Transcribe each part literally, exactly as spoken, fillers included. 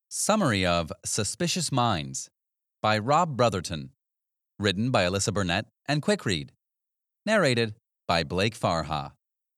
Summary of Suspicious Minds by Rob Brotherton. Written by Alyssa Burnett and Quick Read. Narrated by Blake Farha.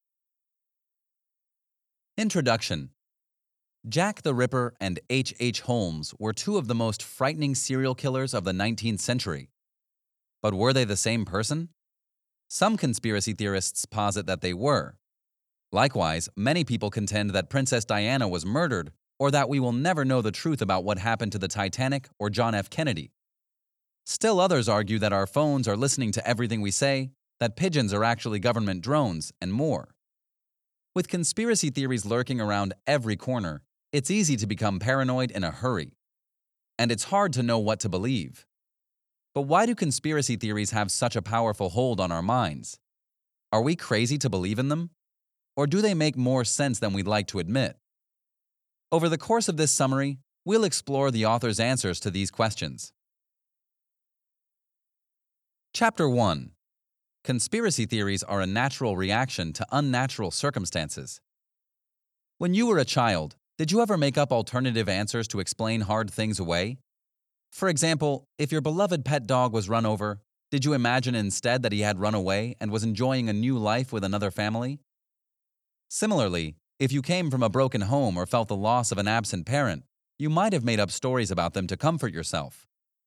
Introduction. Jack the Ripper and H H. Holmes were two of the most frightening serial killers of the nineteenth century. But were they the same person? Some conspiracy theorists posit that they were. Likewise, many people contend that Princess Diana was murdered, or that we will never know the truth about what happened to the Titanic or John F. Kennedy. Still others argue that our phones are listening to everything we say, that pigeons are actually government drones, and more. With conspiracy theories lurking around every corner, it's easy to become paranoid in a hurry. And it's hard to know what to believe. But why do conspiracy theories have such a powerful hold on our minds? Are we crazy to believe in them? Or do they make more sense than we'd like to admit? Over the course of this summary, we'll explore the author's answers to these questions. Chapter one. Conspiracy theories are a natural reaction to unnatural circumstances. When you were a child, did you ever make up alternative answers to explain hard things away? For example, if your beloved pet dog was run over, did you imagine instead that he had run away and was enjoying a new life with another family? Similarly, if you came from a broken home or felt the loss of an absent parent, you might have made up stories about them to comfort yourself.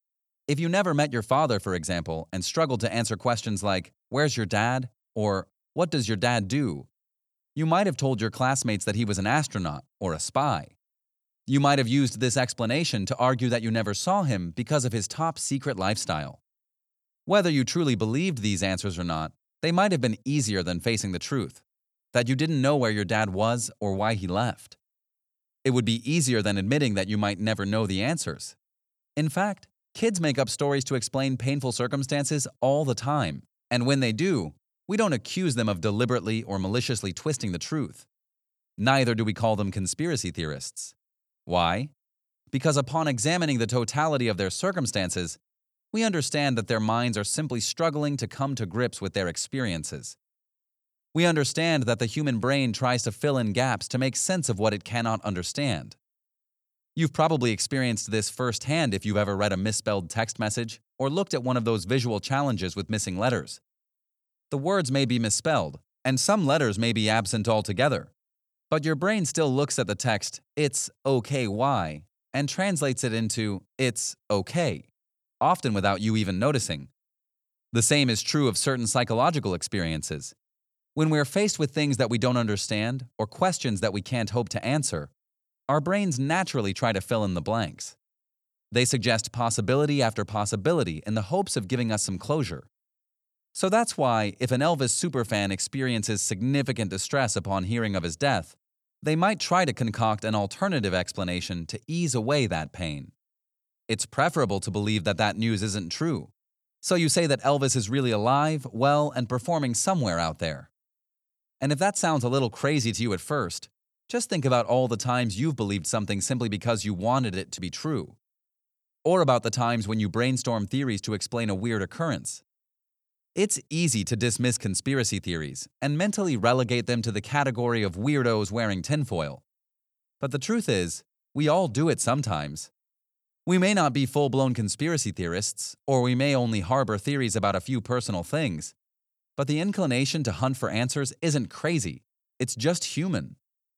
If you never met your father, for example, and struggled to answer questions like, "Where's your dad?" or "What does your dad do?" you might have told your classmates that he was an astronaut or a spy. You might have used this explanation to argue that you never saw him because of his top-secret lifestyle. Whether you truly believed these answers or not, they might have been easier than facing the truth, that you didn't know where your dad was or why he left. It would be easier than admitting that you might never know the answers. In fact, kids make up stories to explain painful circumstances all the time, and when they do, we don't accuse them of deliberately or maliciously twisting the truth. Neither do we call them conspiracy theorists. Why? Because upon examining the totality of their circumstances, we understand that their minds are simply struggling to come to grips with their experiences. We understand that the human brain tries to fill in gaps to make sense of what it cannot understand. You've probably experienced this firsthand if you've ever read a misspelled text message or looked at one of those visual challenges with missing letters. The words may be misspelled, and some letters may be absent altogether. But your brain still looks at the text, "It's okay, why?" and translates it into, "It's okay," often without you even noticing. The same is true of certain psychological experiences. When we're faced with things that we don't understand or questions that we can't hope to answer, our brains naturally try to fill in the blanks. They suggest possibility after possibility in the hopes of giving us some closure. So that's why, if an Elvis superfan experiences significant distress upon hearing of his death, they might try to concoct an alternative explanation to ease away that pain. It's preferable to believe that that news isn't true. So you say that Elvis is really alive, well, and performing somewhere out there. And if that sounds a little crazy to you at first, just think about all the times you've believed something simply because you wanted it to be true. Or about the times when you brainstorm theories to explain a weird occurrence. It's easy to dismiss conspiracy theories and mentally relegate them to the category of weirdos wearing tinfoil. But the truth is, we all do it sometimes. We may not be full-blown conspiracy theorists, or we may only harbor theories about a few personal things. But the inclination to hunt for answers isn't crazy. It's just human.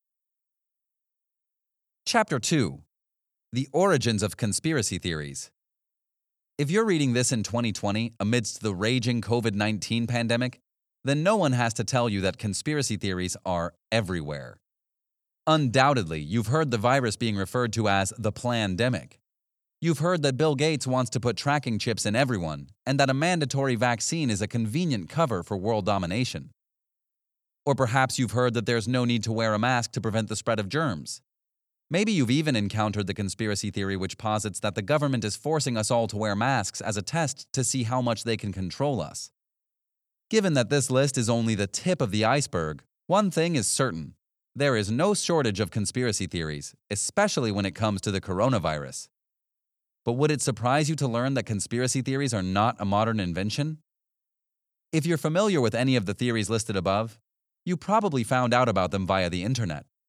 Chapter two. The Origins of Conspiracy Theories. If you're reading this in twenty twenty amidst the raging COVID nineteen pandemic, then no one has to tell you that conspiracy theories are everywhere. Undoubtedly, you've heard the virus being referred to as the plandemic. You've heard that Bill Gates wants to put tracking chips in everyone, and that a mandatory vaccine is a convenient cover for world domination. Or perhaps you've heard that there's no need to wear a mask to prevent the spread of germs. Maybe you've even encountered the conspiracy theory which posits that the government is forcing us all to wear masks as a test to see how much they can control us. Given that this list is only the tip of the iceberg, one thing is certain. There is no shortage of conspiracy theories, especially when it comes to the coronavirus. But would it surprise you to learn that conspiracy theories are not a modern invention? If you're familiar with any of the theories listed above, you probably found out about them via the internet.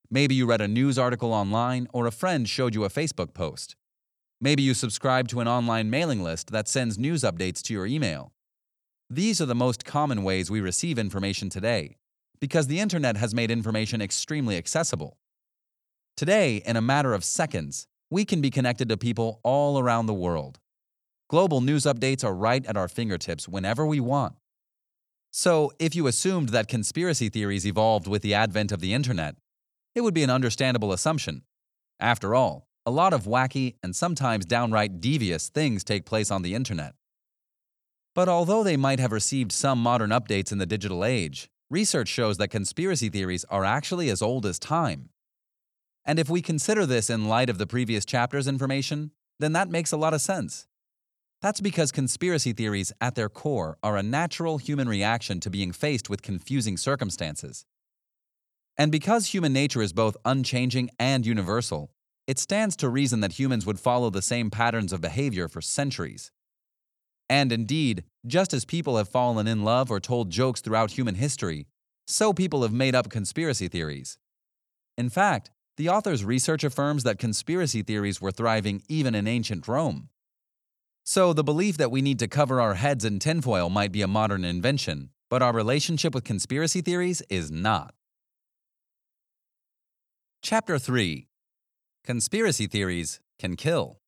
Maybe you read a news article online or a friend showed you a Facebook post. Maybe you subscribe to an online mailing list that sends news updates to your email. These are the most common ways we receive information today, because the internet has made information extremely accessible. Today, in a matter of seconds, we can be connected to people all around the world. Global news updates are right at our fingertips whenever we want. So, if you assumed that conspiracy theories evolved with the advent of the internet, it would be an understandable assumption. After all, a lot of wacky and sometimes downright devious things take place on the internet. But although they might have received some modern updates in the digital age, research shows that conspiracy theories are actually as old as time. And if we consider this in light of the previous chapter's information, then that makes a lot of sense. That's because conspiracy theories, at their core, are a natural human reaction to being faced with confusing circumstances. And because human nature is both unchanging and universal, it stands to reason that humans would follow the same patterns of behavior for centuries. And indeed, just as people have fallen in love or told jokes throughout human history, so people have made up conspiracy theories. In fact, the author's research affirms that conspiracy theories were thriving even in ancient Rome. So the belief that we need to cover our heads in tinfoil might be a modern invention, but our relationship with conspiracy theories is not. Chapter three. Conspiracy theories can kill.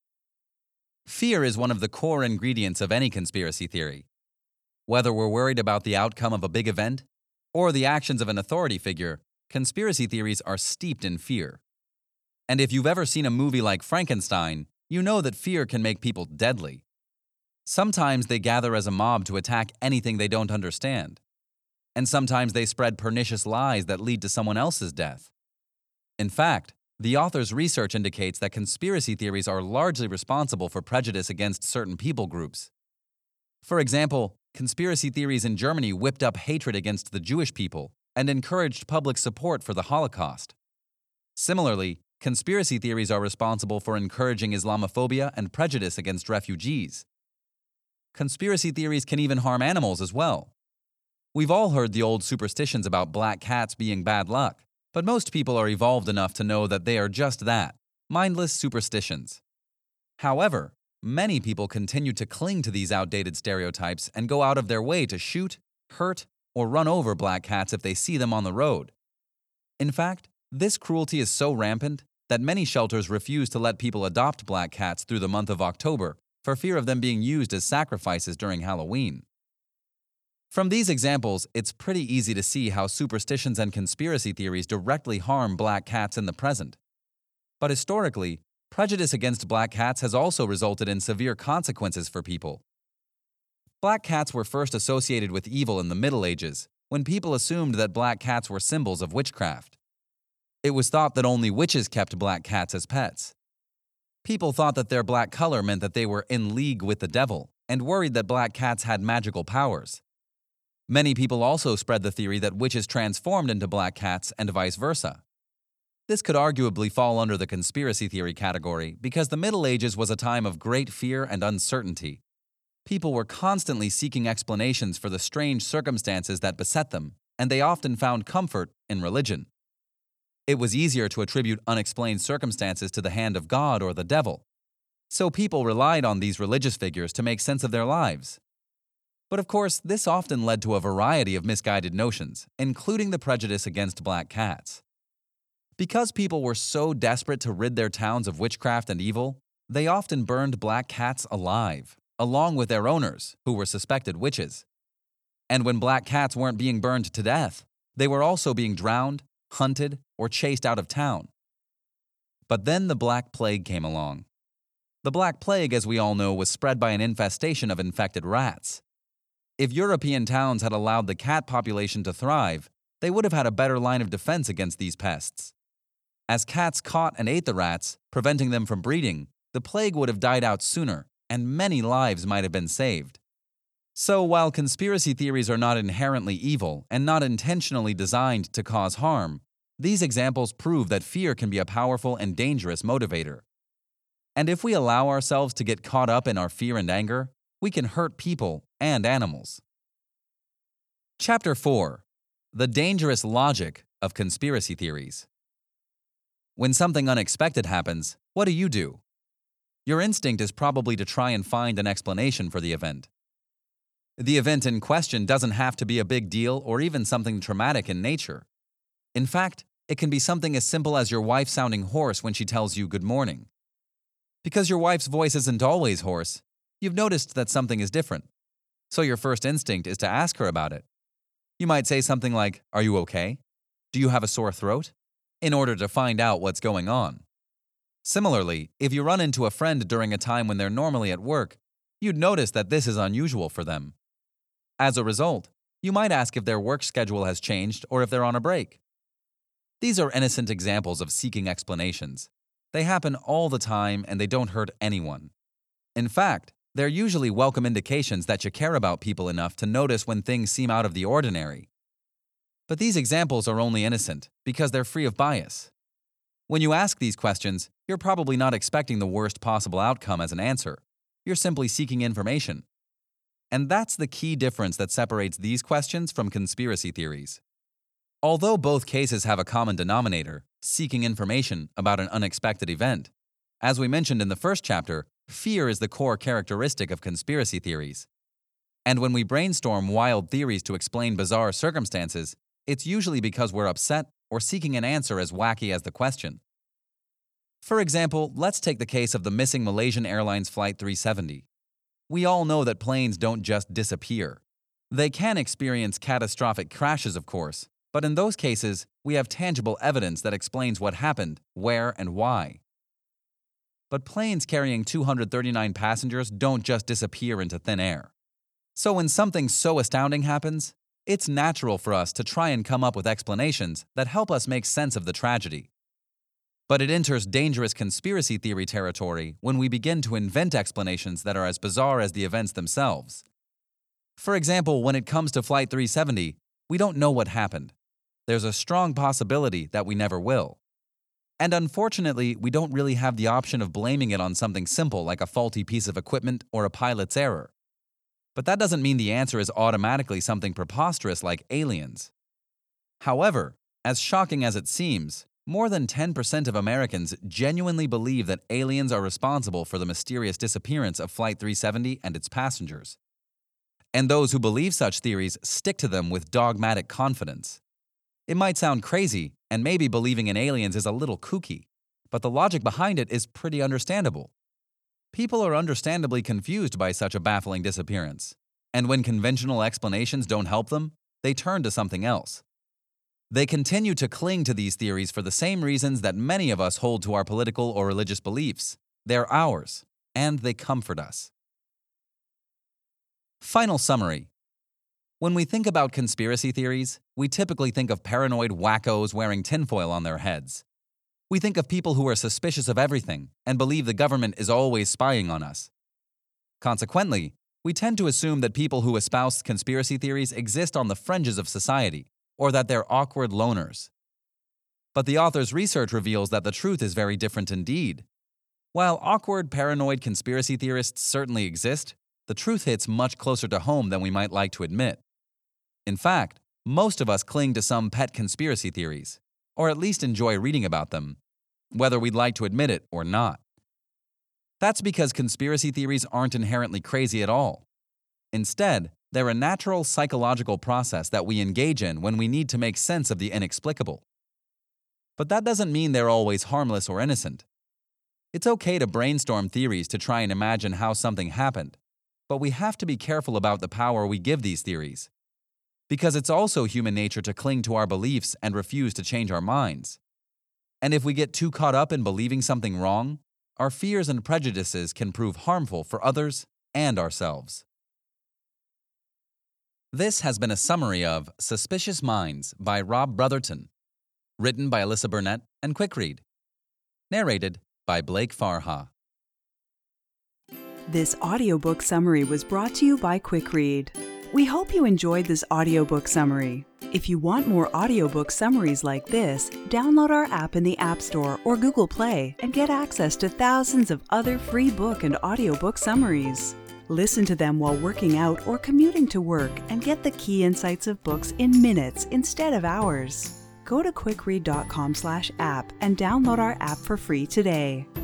Fear is one of the core ingredients of any conspiracy theory. Whether we're worried about the outcome of a big event or the actions of an authority figure, conspiracy theories are steeped in fear. And if you've ever seen a movie like Frankenstein, you know that fear can make people deadly. Sometimes they gather as a mob to attack anything they don't understand. And sometimes they spread pernicious lies that lead to someone else's death. In fact, the author's research indicates that conspiracy theories are largely responsible for prejudice against certain people groups. For example, conspiracy theories in Germany whipped up hatred against the Jewish people and encouraged public support for the Holocaust. Similarly, conspiracy theories are responsible for encouraging Islamophobia and prejudice against refugees. Conspiracy theories can even harm animals as well. We've all heard the old superstitions about black cats being bad luck, but most people are evolved enough to know that they are just that, mindless superstitions. However, many people continue to cling to these outdated stereotypes and go out of their way to shoot, hurt, or run over black cats if they see them on the road. In fact, this cruelty is so rampant that many shelters refuse to let people adopt black cats through the month of October for fear of them being used as sacrifices during Halloween. From these examples, it's pretty easy to see how superstitions and conspiracy theories directly harm black cats in the present. But historically, prejudice against black cats has also resulted in severe consequences for people. Black cats were first associated with evil in the Middle Ages, when people assumed that black cats were symbols of witchcraft. It was thought that only witches kept black cats as pets. People thought that their black color meant that they were in league with the devil, and worried that black cats had magical powers. Many people also spread the theory that witches transformed into black cats and vice versa. This could arguably fall under the conspiracy theory category because the Middle Ages was a time of great fear and uncertainty. People were constantly seeking explanations for the strange circumstances that beset them, and they often found comfort in religion. It was easier to attribute unexplained circumstances to the hand of God or the devil, so people relied on these religious figures to make sense of their lives. But of course, this often led to a variety of misguided notions, including the prejudice against black cats. Because people were so desperate to rid their towns of witchcraft and evil, they often burned black cats alive, along with their owners, who were suspected witches. And when black cats weren't being burned to death, they were also being drowned, hunted, or chased out of town. But then the Black Plague came along. The Black Plague, as we all know, was spread by an infestation of infected rats. If European towns had allowed the cat population to thrive, they would have had a better line of defense against these pests. As cats caught and ate the rats, preventing them from breeding, the plague would have died out sooner, and many lives might have been saved. So while conspiracy theories are not inherently evil and not intentionally designed to cause harm, these examples prove that fear can be a powerful and dangerous motivator. And if we allow ourselves to get caught up in our fear and anger, we can hurt people and animals. Chapter four. The Dangerous Logic of Conspiracy Theories. When something unexpected happens, what do you do? Your instinct is probably to try and find an explanation for the event. The event in question doesn't have to be a big deal or even something traumatic in nature. In fact, it can be something as simple as your wife sounding hoarse when she tells you good morning. Because your wife's voice isn't always hoarse, you've noticed that something is different. So your first instinct is to ask her about it. You might say something like, "Are you okay? Do you have a sore throat?" in order to find out what's going on. Similarly, if you run into a friend during a time when they're normally at work, you'd notice that this is unusual for them. As a result, you might ask if their work schedule has changed or if they're on a break. These are innocent examples of seeking explanations. They happen all the time and they don't hurt anyone. In fact, they're usually welcome indications that you care about people enough to notice when things seem out of the ordinary. But these examples are only innocent because they're free of bias. When you ask these questions, you're probably not expecting the worst possible outcome as an answer. You're simply seeking information. And that's the key difference that separates these questions from conspiracy theories. Although both cases have a common denominator, seeking information about an unexpected event, as we mentioned in the first chapter, fear is the core characteristic of conspiracy theories. And when we brainstorm wild theories to explain bizarre circumstances, it's usually because we're upset or seeking an answer as wacky as the question. For example, let's take the case of the missing Malaysian Airlines Flight three seventy. We all know that planes don't just disappear. They can experience catastrophic crashes, of course, but in those cases, we have tangible evidence that explains what happened, where, and why. But planes carrying two hundred thirty-nine passengers don't just disappear into thin air. So when something so astounding happens, it's natural for us to try and come up with explanations that help us make sense of the tragedy. But it enters dangerous conspiracy theory territory when we begin to invent explanations that are as bizarre as the events themselves. For example, when it comes to Flight three seventy, we don't know what happened. There's a strong possibility that we never will. And unfortunately, we don't really have the option of blaming it on something simple like a faulty piece of equipment or a pilot's error. But that doesn't mean the answer is automatically something preposterous like aliens. However, as shocking as it seems, more than ten percent of Americans genuinely believe that aliens are responsible for the mysterious disappearance of Flight three seventy and its passengers. And those who believe such theories stick to them with dogmatic confidence. It might sound crazy, and maybe believing in aliens is a little kooky, but the logic behind it is pretty understandable. People are understandably confused by such a baffling disappearance, and when conventional explanations don't help them, they turn to something else. They continue to cling to these theories for the same reasons that many of us hold to our political or religious beliefs. They're ours, and they comfort us. Final summary. When we think about conspiracy theories, we typically think of paranoid wackos wearing tinfoil on their heads. We think of people who are suspicious of everything and believe the government is always spying on us. Consequently, we tend to assume that people who espouse conspiracy theories exist on the fringes of society, or that they're awkward loners. But the author's research reveals that the truth is very different indeed. While awkward, paranoid conspiracy theorists certainly exist, the truth hits much closer to home than we might like to admit. In fact, most of us cling to some pet conspiracy theories, or at least enjoy reading about them, whether we'd like to admit it or not. That's because conspiracy theories aren't inherently crazy at all. Instead, they're a natural psychological process that we engage in when we need to make sense of the inexplicable. But that doesn't mean they're always harmless or innocent. It's okay to brainstorm theories to try and imagine how something happened, but we have to be careful about the power we give these theories. Because it's also human nature to cling to our beliefs and refuse to change our minds. And if we get too caught up in believing something wrong, our fears and prejudices can prove harmful for others and ourselves. This has been a summary of Suspicious Minds by Rob Brotherton, written by Alyssa Burnett and QuickRead, narrated by Blake Farha. This audiobook summary was brought to you by QuickRead. We hope you enjoyed this audiobook summary. If you want more audiobook summaries like this, download our app in the App Store or Google Play and get access to thousands of other free book and audiobook summaries. Listen to them while working out or commuting to work and get the key insights of books in minutes instead of hours. go to quickread dot com slash app and download our app for free today.